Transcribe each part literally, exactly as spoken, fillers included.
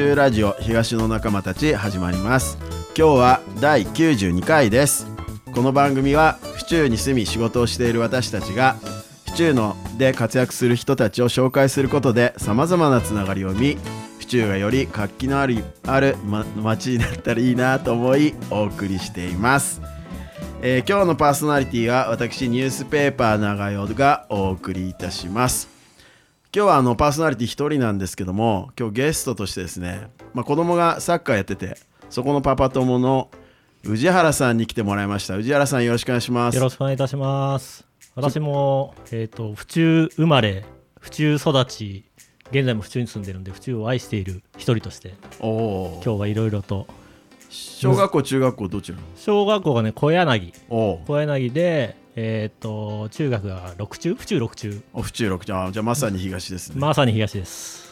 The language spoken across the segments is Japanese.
中ラジオ東の仲間たち始まります。今日はだいきゅうじゅうにかいです。この番組は府中に住み仕事をしている私たちが府中ので活躍する人たちを紹介することでさまざまなつながりを見、府中がより活気のある、ある、ま、街になったらいいなと思いお送りしています。えー、今日のパーソナリティは私ニュースペーパー長代がお送りいたします。今日はあのパーソナリティ一人なんですけども、今日ゲストとしてですね、まあ、子供がサッカーやっててそこのパパ友の宇治原さんに来てもらいました。宇治原さん、よろしくお願いします。 よろしくお願いいたします。私も、えーと、府中生まれ府中育ち、現在も府中に住んでるんで府中を愛している一人としてお今日はいろいろと。 小学校中学校どちら？ 小学校がね小柳小柳で、えー、と中学が六中府中六中お府中六中あじゃあまさに東ですね。 まさに東です。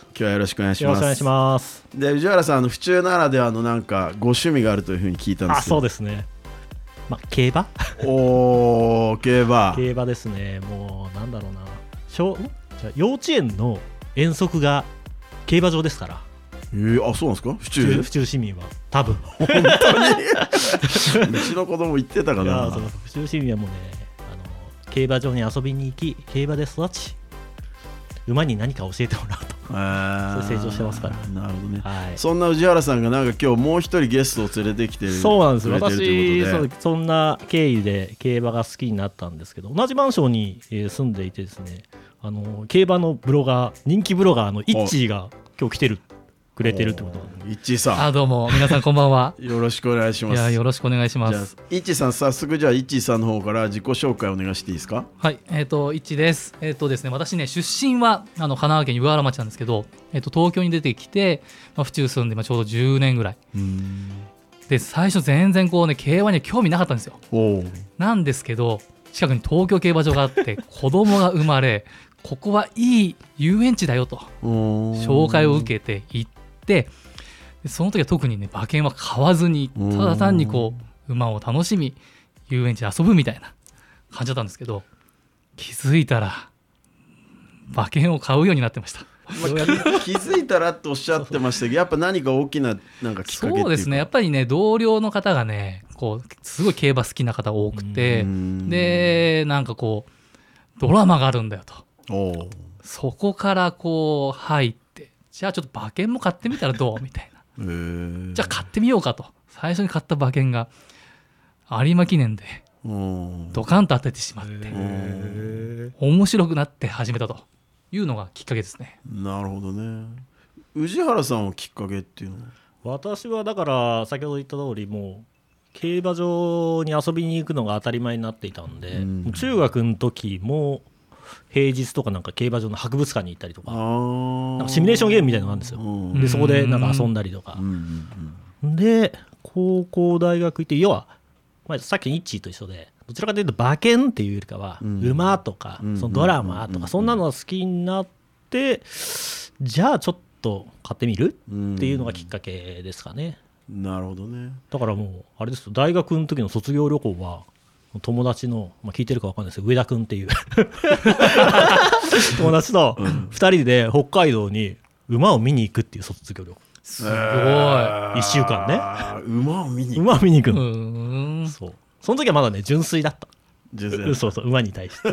今日はよろしくお願いします。 よろしくお願いします。 で宇治原さん、あの府中ならではのなんかご趣味があるというふうに聞いたんですけど。 あそうですね、ま、競馬おー競馬競馬ですね。もうなんだろうな、小じゃ幼稚園の遠足が競馬場ですから。 えー、あそうなんですか。府中府中市民は多分本当にうちの子供言ってたかな。 府中市民はもうね、あの競馬場に遊びに行き競馬で育ち馬に何か教えてもらうと、えー、そういう成長してますから。 なるほどね、 はい、 そんな宇治原さんがなんか今日もう一人ゲストを連れてきてる。 そうなんです。私 そ, そんな経緯で競馬が好きになったんですけど、同じマンションに、えー、住んでいてですね、あの競馬のブロガー、人気ブロガーのイッチーが今日来てるくれてるってことなんで。 イッチーさん、 あどうも皆さんこんばんはよろしくお願いします。 いやよろしくお願いします。 じゃあイッチーさん、早速じゃあイッチーさんの方から自己紹介お願いしていいですか。 はい、えっ、ー、とイッチーです。えっ、ー、とですね私ね出身はあの神奈川県湯河原町なんですけど、えっ、ー、と東京に出てきて、まあ、府中住んで、まあ、ちょうどじゅうねんぐらい。うーんで最初全然こうね競馬には興味なかったんですよ。おなんですけど近くに東京競馬場があって子供が生まれここはいい遊園地だよと紹介を受けて行って、その時は特にね馬券は買わずにただ単にこう馬を楽しみ遊園地で遊ぶみたいな感じだったんですけど、気づいたら馬券を買うようになってました。 まあ、気づいたらっておっしゃってましたけど、やっぱ何か大きななんかきっかけっていうか。 そうですね、やっぱりね同僚の方がねこうすごい競馬好きな方多くて、でなんかこうドラマがあるんだよと、おそこからこう入って、じゃあちょっと馬券も買ってみたらどうみたいなじゃあ買ってみようかと、最初に買った馬券が有馬記念でドカンと当ててしまって面白くなって始めたというのがきっかけですね。 なるほどね。宇治原さんはきっかけっていうのは？ 私はだから先ほど言った通り、もう競馬場に遊びに行くのが当たり前になっていたんで、うん、中学の時も平日とかなんか競馬場の博物館に行ったりとか、なんかシミュレーションゲームみたいなのがあるんですよ、うん、でそこでなんか遊んだりとか、うんうん、で高校大学行って、要は、まあ、さっきのイッチーと一緒でどちらかというと馬券っていうよりかは、うん、馬とか、うん、そのドラマとか、うん、そんなのが好きになって、じゃあちょっと買ってみる、うん、っていうのがきっかけですかね。 なるほどね。 だからもうあれですよ、大学の時の卒業旅行は友達の、まあ、聞いてるか分かんないですけど上田君っていう友達とふたりで北海道に馬を見に行くっていう卒業旅行。 すごい、 いっしゅうかんね馬を見に行く馬を見に行くの。そうその時はまだね純粋だった。純粋だった。そうそう、馬に対して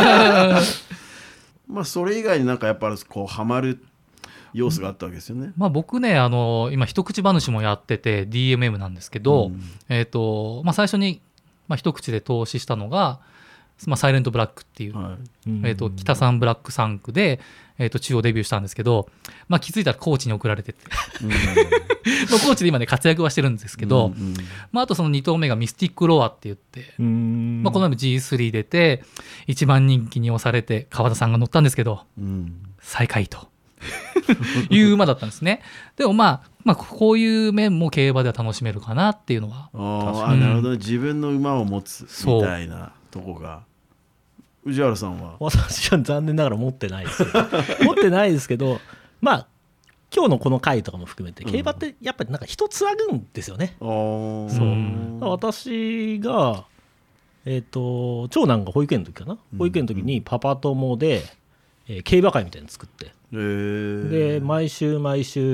まあそれ以外になんかやっぱりこうハマる要素があったわけですよね。 まあ、僕ねあの今一口話もやってて ディーエムエム なんですけど、うんえーとまあ、最初にまあ、一口で投資したのが、まあ、サイレントブラックっていう、はいえー、と北三ブラックさん区で、えー、と中央デビューしたんですけど、まあ、気づいたらコーチに送られててまあコーチで今ね活躍はしてるんですけど、うんうんまあ、あとそのに頭目がミスティックロアって言って、うんまあ、この前も ジースリー 出て一番人気に押されて川田さんが乗ったんですけど、うん、最下位という馬だったんですね。でもまあまあ、こういう面も競馬では楽しめるかなっていうのは。 ああ、なるほど、ね、自分の馬を持つみたいなとこが。宇治原さんは？ 私は残念ながら持ってないです持ってないですけど、まあ今日のこの回とかも含めて競馬ってやっぱりなんか人つなぐんですよね、うん、そう私が、えーと、長男が保育園の時かな、保育園の時にパパ友で、えー、競馬会みたいなの作って、で毎週毎週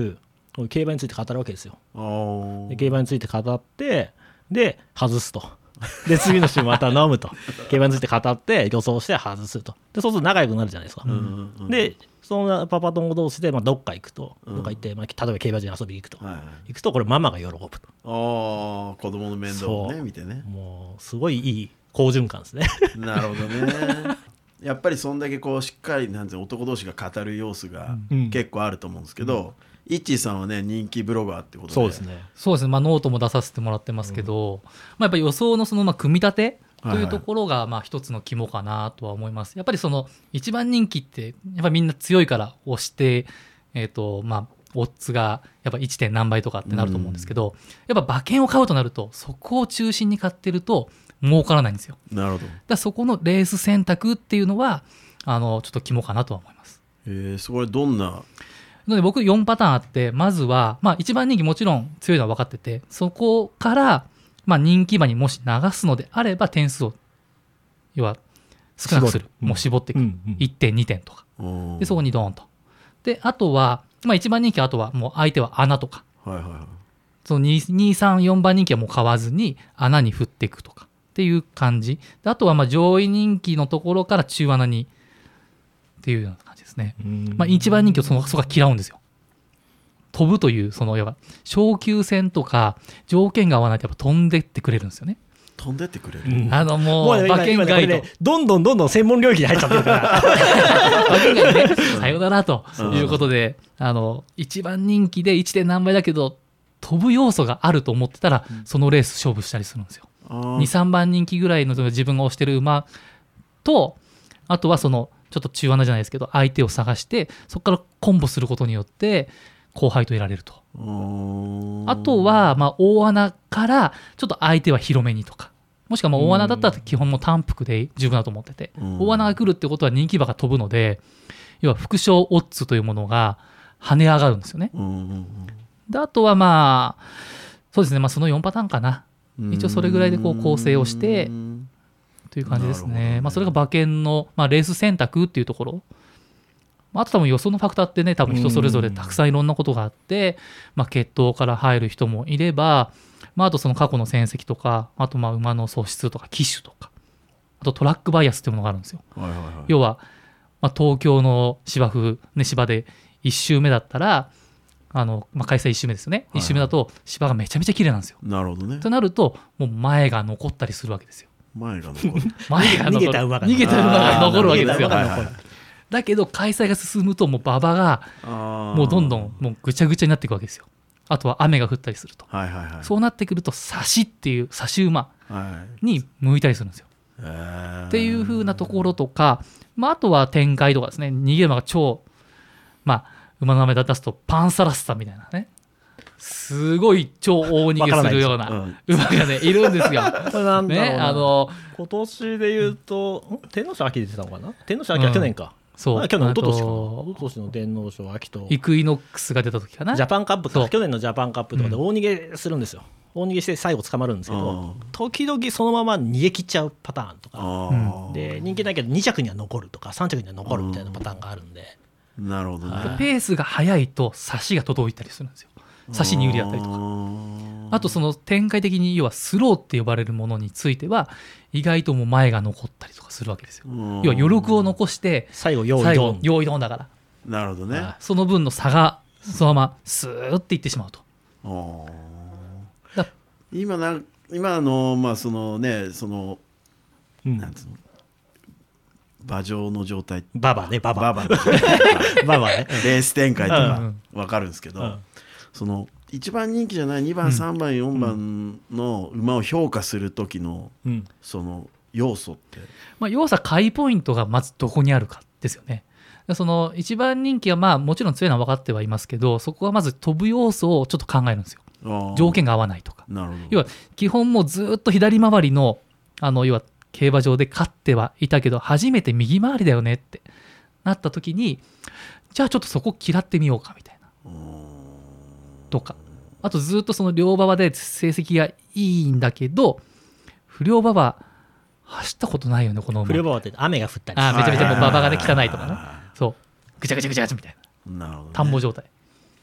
競馬について語るわけですよ。 あで競馬について語ってで外すとで次の週また飲むと競馬について語って予想して外すとでそうすると仲良くなるじゃないですか、 うんうんうん、 でそのパパ友同士でまあどっか行くと、うん、どっか行って、まあ、例えば競馬場に遊びに行くと、はいはい、行くとこれママが喜ぶと。 ああ子供の面倒をね見てね。 もうすごいいい好循環ですねなるほどねやっぱりそんだけこうしっかりなんて男同士が語る様子が結構あると思うんですけど、うん、イッチーさんはね人気ブロガーってことで。 そうですねそうですね、まあ、ノートも出させてもらってますけど、うんまあ、やっぱり予想のそのまあ組み立てというところがまあ一つの肝かなとは思います。やっぱりその一番人気ってやっぱりみんな強いから押して、えーとまあ、オッズがやっぱ いち. 点何倍とかってなると思うんですけど、うん、やっぱ馬券を買うとなるとそこを中心に買ってると儲からないんですよ。 なるほど。 だからそこのレース選択っていうのはあのちょっと肝かなとは思います。 えー、それどんななので僕よんパターンあって、まずは、まあ、一番人気もちろん強いのは分かってて、そこから、まあ、人気馬にもし流すのであれば点数を要は少なくする、もう絞っていく、うんうん、いってんにてんとかでそこにドーンとであとは、まあ、一番人気はあとはもう相手は穴とか、はいはいはい、そのに、さん、よんばん人気はもう買わずに穴に振っていくとかっていう感じで、あとはまあ上位人気のところから中穴にっていうような感じですね。まあ、一番人気をそのそこが嫌うんですよ。飛ぶというそのやっぱ昇級戦とか条件が合わないとやっぱ飛んでってくれるんですよね。 飛んでってくれる、 うん、あのもう馬券ガイド、ね、 どんどんどんどん専門領域に入っちゃってるから馬券ガイドねさよならということで、あの一番人気でいちてん何倍だけど飛ぶ要素があると思ってたら、うん、そのレース勝負したりするんですよ。に、さんばん人気ぐらいの自分が推してる馬と、あとはそのちょっと中穴じゃないですけど相手を探してそこからコンボすることによって後輩と得られると。あとはまあ大穴からちょっと相手は広めにとか、もしくはもう大穴だったら基本もう単幅で十分だと思ってて、大穴が来るってことは人気馬が飛ぶので、要は副賞オッズというものが跳ね上がるんですよね。であとはまあそうですね、まあ、そのよんパターンかな。一応それぐらいでこう構成をしてという感じですね。ねまあ、それが馬券の、まあ、レース選択っていうところ、あと多分予想のファクターってね多分人それぞれたくさんいろんなことがあって、まあ、血統から入る人もいれば、まあ、あとその過去の戦績とか、あとまあ馬の素質とか騎手とか、あとトラックバイアスっていうものがあるんですよ。はいはいはい、要は、まあ、東京の芝生、ね、芝でいち周目だったらあの、まあ、開催いち周目ですよね、はいはい、いち周目だと芝がめちゃめちゃ綺麗なんですよ。 なるほどね。 となるともう前が残ったりするわけですよ。 前が残る前が残る逃げた馬が逃げた馬が残るわけですよ。だけど開催が進むともう馬場がもうどんどんもうぐちゃぐちゃになっていくわけですよ。あとは雨が降ったりすると、はいはいはい、そうなってくると差しっていう差し馬に向いたりするんですよ、はい、っていう風なところとか、まあ、あとは展開とかですね、逃げ馬が超、まあ、馬の名前出すとパンサラッサみたいなね、すごい超大逃げするような馬がねいるんですよ。 これなんだろうな、ね、あの今年で言うと、うん、天皇賞秋出てたのかな。天皇賞秋は去年か、うんそう去年一昨年か一昨年の天皇賞秋とイクイノックスが出た時かな、 ジャパンカップとか去年のジャパンカップとかで大逃げするんですよ、うん、大逃げして最後捕まるんですけど、時々そのまま逃げ切っちゃうパターンとかで、人気ないけどに着には残るとかさん着には残るみたいなパターンがあるんで、 なるほどね。 ペースが速いと差しが届いたりするんですよ。差しに有利だったりとか、あとその展開的に要はスローって呼ばれるものについては意外ともう前が残ったりとかするわけですよ。要は余力を残して最後用意ドン用意ドンだから、 なるほどね、 その分の差がそのままスーッていってしまうと。 だ今な今のまあそのねその、うん、なんつうの馬上の状態、 馬場ね馬場馬場馬場ねレース展開とか分かるんですけど、うんうん、そのいちばん人気じゃないにばん、さんばん、よんばんの馬を評価する時のその要素って、 まあ、要素は買いポイントがまずどこにあるかですよね。そのいちばん人気はまあもちろん強いのは分かってはいますけど、そこはまず飛ぶ要素をちょっと考えるんですよ。条件が合わないとか。 なるほど。 要は基本もうずっと左回りのあの要は競馬場で勝ってはいたけど初めて右回りだよねってなった時に、じゃあちょっとそこ嫌ってみようかみたいなとか、あとずっとその両馬場で成績がいいんだけど不良馬場走ったことないよねこの馬。 不良馬場って雨が降ったりあめちゃめちゃもう馬場がね汚いとかね、そうぐちゃぐちゃぐちゃみたいな田んぼ状態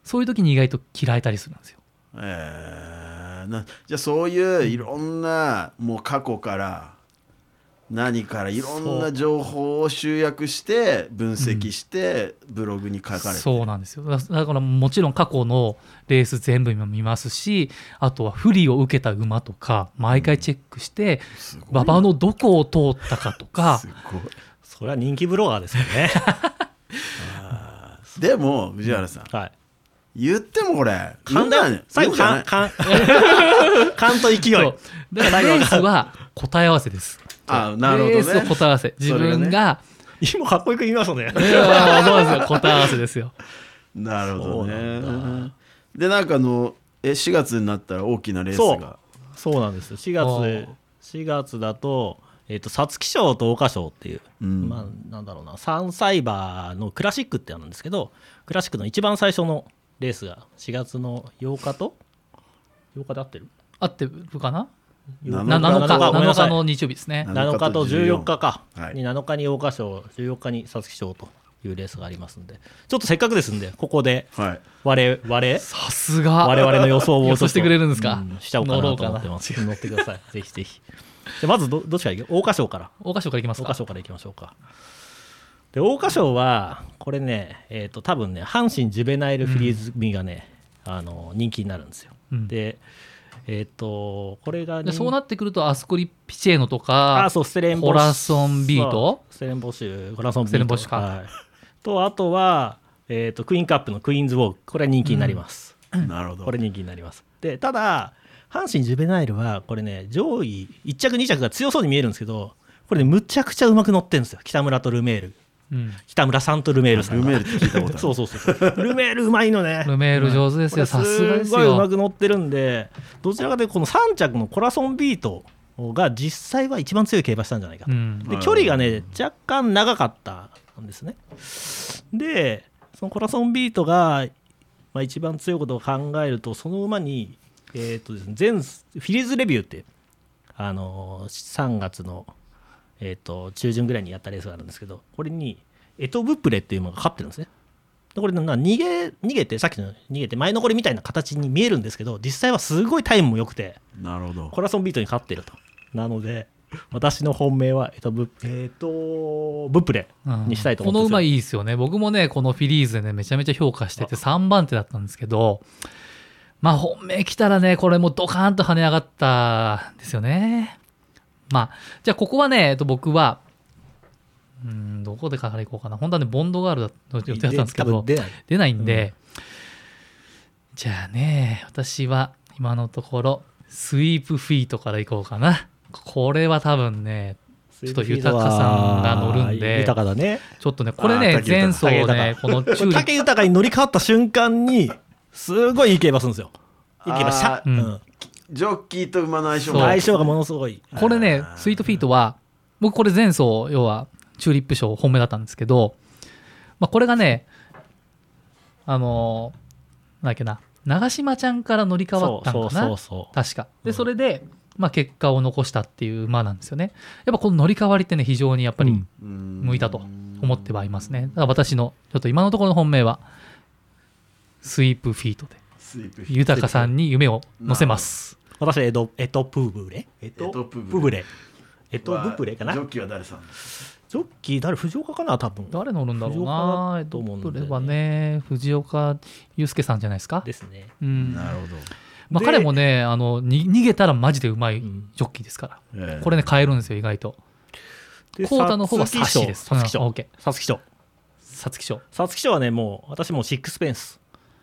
そういう時に意外と嫌えたりするんですよ。 えー、なじゃあそういういろんなもう過去から何からいろんな情報を集約して分析してブログに書かれて、うん、 そうなんですよ。だからもちろん過去のレース全部見ますし、あとは不利を受けた馬とか毎回チェックして馬場、うん、のどこを通ったかとか。 すごい。 それは人気ブロガーですよねあでも藤原さん、 うん、はい、 言ってもこれ勘だよね。最後勘勘勘と勢い。 そうだからレースは答え合わせです。 あ、なるほどね。 レースの答え合わせ、自分が、 ね、今かっこよく言いましたね。 いやそうですよ、答え合わせですよ。 なるほどね。でなんかあのえしがつになったら大きなレースが。 そうそうなんです。しがつしがつだとえっ、ー、と皐月賞と桜花賞っていう、うん、まあなんだろうな、さんさい馬のクラシックってあるんですけど、クラシックの一番最初のレースがしがつのようかとようかで合ってる？ 合ってるかな？ ななのか、なのかの日曜日ですね。 なのかとじゅうよっかか、はい、になのかに桜花賞、じゅうよっかに皐月賞というレースがありますんで、ちょっとせっかくですんでここで我々、 さすが我々の予想を予想してくれるんですか、 うん、しちゃおうかなと思ってます。乗ってくださいぜひぜひ。でまず ど, どっちからいく？桜花賞から桜花賞からいきますか。 桜花賞からいきましょうか。で桜花賞はこれね、えー、と多分ね阪神ジュベナイルフィリーズ組がね、うん、あの人気になるんですよ、うん、でえー、とこれがでそうなってくるとアスコリピチェーノとかあそうステレンボコラソンビートステレンボシュコラソンビートステレンボシュか、 はい、とあとは、えー、とクイーンカップのクイーンズウォーク、これは人気になります、 うん、なるほど。 これ人気になります。でただ阪神ジュベナイルはこれね上位いっちゃくにちゃくが強そうに見えるんですけど、これねむちゃくちゃうまく乗ってるんですよ。北村とルメール、うん、北村さんとルメールさんが。 ルメールって聞いたことあるそうそうそうルメールうまいのね。 ルメール上手ですよ、さすがですよ。 すごいうまく乗ってるんで、どちらかというとこのさんちゃくのコラソンビートが実際は一番強い競馬したんじゃないかと、うん、で距離がね若干長かったんですね。でそのコラソンビートが、まあ、一番強いことを考えると、その馬にえーとですね、前フィリーズレビューって、あのー、さんがつの、えーと中旬ぐらいにやったレースがあるんですけど、これにエトブップレっていう馬が勝ってるんですね。でこれな逃げ逃げてさっきの逃げて前残りみたいな形に見えるんですけど、実際はすごいタイムも良くて、 なるほど、 コラソンビートに勝ってると。なので私の本命はエトブッ、えー、とブップレにしたいと思ってます、うん、 この馬いいですよね。僕もねこのフィリーズでねめちゃめちゃ評価しててさんばん手だったんですけど、まあ本命来たらねこれもドカーンと跳ね上がったんですよね。まあじゃあここはね、えっと、僕はうーんどこでからいこうかな。本当はねボンドガールだと予定だったんですけど出ない、 出ないんで、うん、じゃあね私は今のところスイープフィートからいこうかな。これは多分ねちょっと豊さんが乗るんで、 豊だね、 ちょっとねこれね前走ねこの武豊に乗り換わった瞬間にすごいいい競馬するんですよ。いい競馬した、うん、 ジョッキーと馬の相性が相性がものすごい。 これねスイートフィートは僕これ前走要はチューリップ賞本命だったんですけど、まあ、これがねあのー、なんだっけな長島ちゃんから乗り換わったのかな、そうそうそうそう確かで、それで、まあ、結果を残したっていう馬なんですよね。やっぱこの乗り換わりってね非常にやっぱり向いたと思ってはいますね。だから私のちょっと今のところの本命はスイープフィートで豊さんに夢を乗せます。 私はエドエトプーブレエトプーブレエトブプレかな。 ジョッキーは誰さん？ ジョッキー誰？藤岡かな多分。 誰乗るんだろうな。エトプレはね藤岡祐介さんじゃないですか。 ですね。 うん、 なるほど。 まあ、彼もねあのに逃げたらマジでうまいジョッキーですから、うん、これね変えるんですよ意外と。コータの方はサシです。 皐月賞。皐月賞。 皐月賞。 皐月賞はねもう私もうシックスペンス。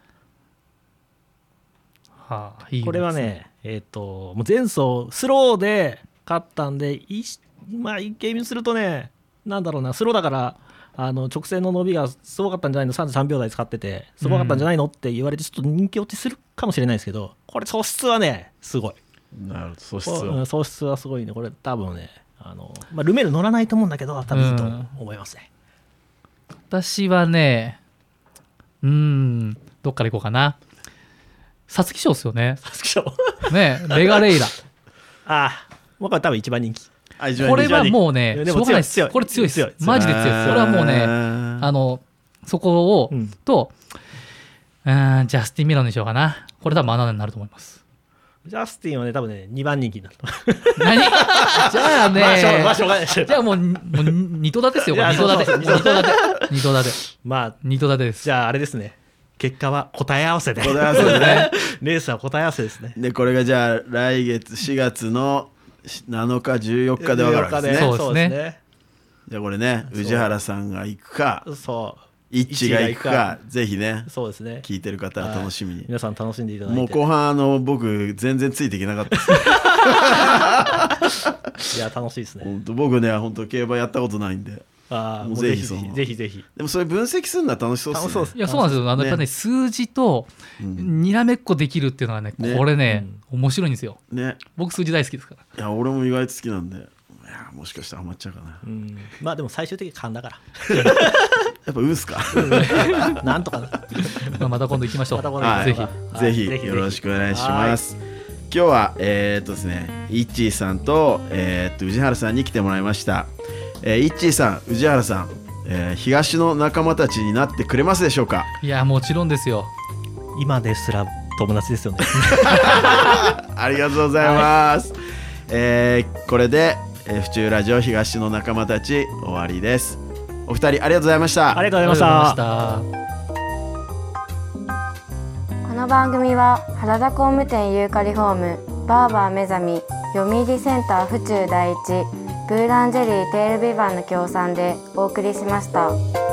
はあ、いいですね。 これはねえっ、ー、ともう前走スローで勝ったんでいまあ一見にするとねなんだろうなスローだからあの直線の伸びがすごかったんじゃないのさんじゅうさんびょう台使っててすごかったんじゃないのって言われてちょっと人気落ちするかもしれないですけど、これ素質はねすごい。 なるほど素質は素質はすごいね。これ多分ねあの、まあ、ルメール乗らないと思うんだけど多分いいと思いますね、 うん、私はねうーんどっからいこうかな。皐月賞ですよね。 皐月賞ねレガレイラああ僕は多分一番人気。 これはもうねしょうがないです。これ強いです。マジで強いです。これはもうねあのそこを、うん、とうんジャスティン・ミラーにしようかな。これ多分穴になると思います。 ジャスティンはね多分ねにばん人気になると何じゃあね、 まあしょうまあしょうがないじゃあもうもう二戸建てですよ。これ二戸建て二戸建て二戸建てまあ二戸建てです。 じゃああれですね、結果は答え合わせで答え合わせでねレースは答え合わせですね。 でこれがじゃあ来月しがつのなのかじゅうよっかで分かるわけですね。 そうですね。 じゃあこれね宇治原さんが行くかそう一致が行くかぜひねそうですね聞いてる方は楽しみに、 皆さん楽しんでいただいて。 もう後半あの僕全然ついていけなかったですいや楽しいですね。 本当僕ね本当競馬やったことないんで、 あもうもうぜひぜぜひそのひぜひぜひ。 でもそれ分析するのは楽しそうですね。 楽しそうですいやそうなんですよ。あのねやっぱね数字とうんにらめっこできるっていうのはね、 ねこれね、面白いんですよ。 ね僕数字大好きですから。 いや俺も意外と好きなんで、いやもしかしたらハマっちゃうかな。 うんまあでも最終的に勘だかやっぱ運っすからなんとかなまあまた今度行きましょう。 また今度はいぜひ。 ぜひぜひよろしくお願いします。今日はえーっとですねイッチーさんとえーっと宇治原さんに来てもらいました。えー、イッチーさん宇治原さん、えー東の仲間たちになってくれますでしょうか。 いやもちろんですよ。 今ですら友達ですよねありがとうございます。えーこれで、えー府中ラジオ東の仲間たち終わりです。お二人ありがとうございました。 ありがとうございました。 ありがとうございました。 この番組は原田工務店ユーカリホーム、バーバー目覚み、読売センター府中第一、ブーランジェリーテールビバンの協賛でお送りしました。